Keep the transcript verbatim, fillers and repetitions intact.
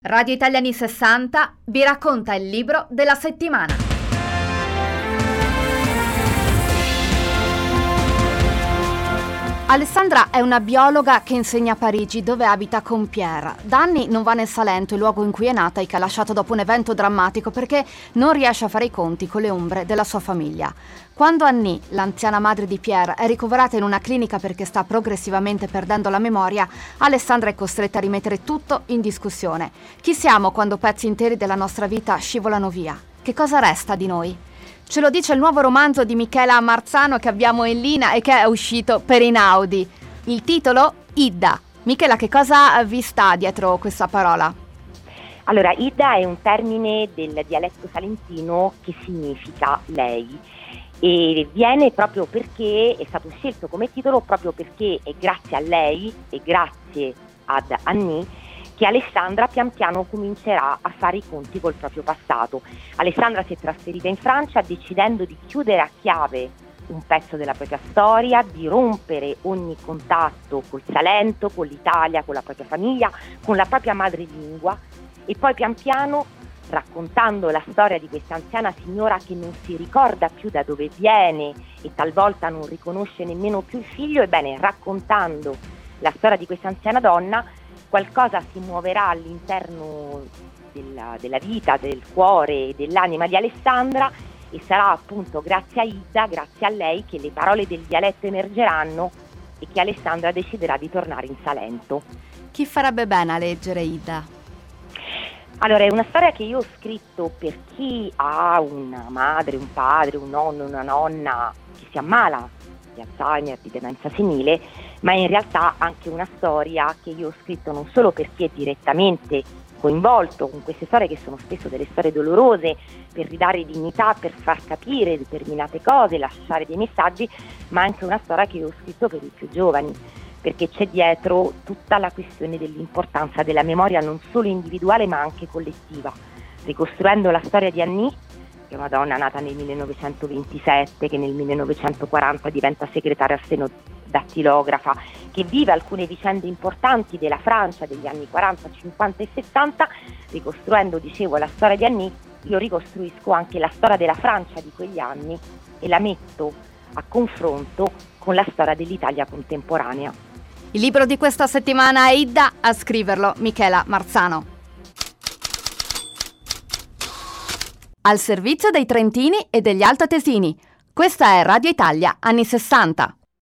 Radio Italia anni sessanta vi racconta il libro della settimana. Alessandra è una biologa che insegna a Parigi, dove abita con Pierre. Da anni non va nel Salento, il luogo in cui è nata e che ha lasciato dopo un evento drammatico, perché non riesce a fare i conti con le ombre della sua famiglia. Quando Annie, l'anziana madre di Pierre, è ricoverata in una clinica perché sta progressivamente perdendo la memoria, Alessandra è costretta a rimettere tutto in discussione. Chi siamo quando pezzi interi della nostra vita scivolano via? Che cosa resta di noi? Ce lo dice il nuovo romanzo di Michela Marzano che abbiamo in linea e che è uscito per Einaudi. Il titolo? Idda. Michela, che cosa vi sta dietro questa parola? Allora, Idda è un termine del dialetto salentino che significa lei e viene proprio perché è stato scelto come titolo proprio perché è grazie a lei e grazie ad Annie che Alessandra pian piano comincerà a fare i conti col proprio passato. Alessandra si è trasferita in Francia decidendo di chiudere a chiave un pezzo della propria storia, di rompere ogni contatto col Salento, con l'Italia, con la propria famiglia, con la propria madrelingua e poi pian piano, raccontando la storia di questa anziana signora che non si ricorda più da dove viene e talvolta non riconosce nemmeno più il figlio, ebbene raccontando la storia di questa anziana donna qualcosa si muoverà all'interno della, della vita, del cuore e dell'anima di Alessandra e sarà appunto grazie a Idda, grazie a lei che le parole del dialetto emergeranno e che Alessandra deciderà di tornare in Salento. Chi farebbe bene a leggere Idda? Allora, è una storia che io ho scritto per chi ha una madre, un padre, un nonno, una nonna che si ammala di Alzheimer, di demenza senile, ma in realtà anche una storia che io ho scritto non solo per chi è direttamente coinvolto con queste storie che sono spesso delle storie dolorose, per ridare dignità, per far capire determinate cose, lasciare dei messaggi, ma anche una storia che io ho scritto per i più giovani, perché c'è dietro tutta la questione dell'importanza della memoria non solo individuale ma anche collettiva, ricostruendo la storia di Annie, che è una donna nata nel millenovecentoventisette, che nel millenovecentoquaranta diventa segretaria stenodattilografa, che vive alcune vicende importanti della Francia degli anni quaranta, cinquanta e sessanta, ricostruendo, dicevo, la storia di Annie, io ricostruisco anche la storia della Francia di quegli anni e la metto a confronto con la storia dell'Italia contemporanea. Il libro di questa settimana è Idda, a scriverlo Michela Marzano. Al servizio dei trentini e degli altoatesini. Questa è Radio Italia anni sessanta.